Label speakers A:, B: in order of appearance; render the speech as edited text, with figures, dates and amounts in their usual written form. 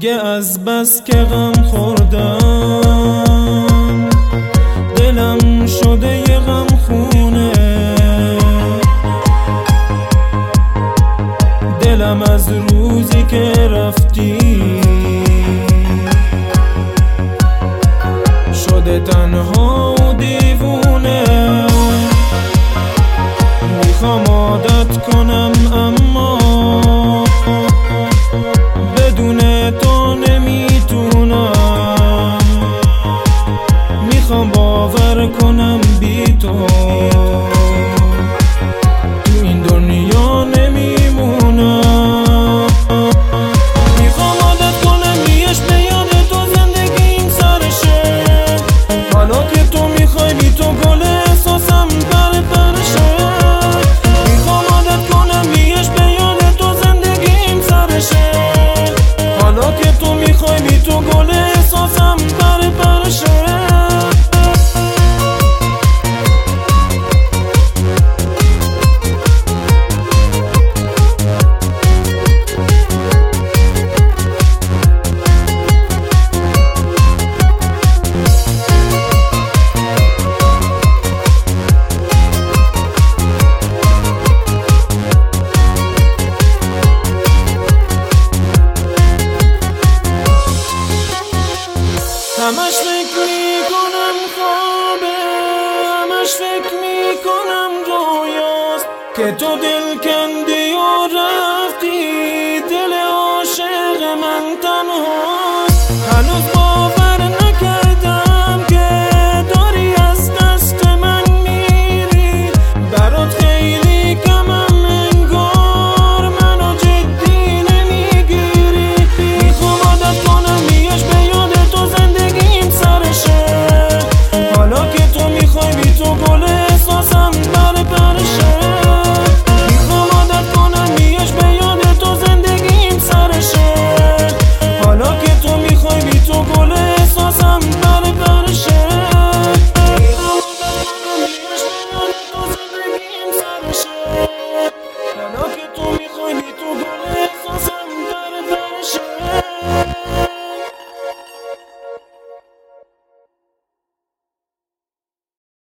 A: دیگه از بس که غم خوردم دلم شده یه غم خونه. دلم از روزی که رفتی شده تنها و دیوونه. میخوام عادت کنم اما بدون تو نمیتونم. میخوام باور کنم بی تو این دنیا نمیمونم. میخوام عادت کنم میش به یاد تو زندگیم سرشه. حالا که تو میخوای بی تو گل احساسم پر پرشه. میخوام عادت کنم میش به یاد تو زندگیم سرشه. حالا که تو میخوای بی تو گل احساسم پر پرشه. همش فکر میکنم خوابه، همش فکر میکنم رویاست که تو دل کندی و رفتی. دل عاشق من تنهاست. هنوز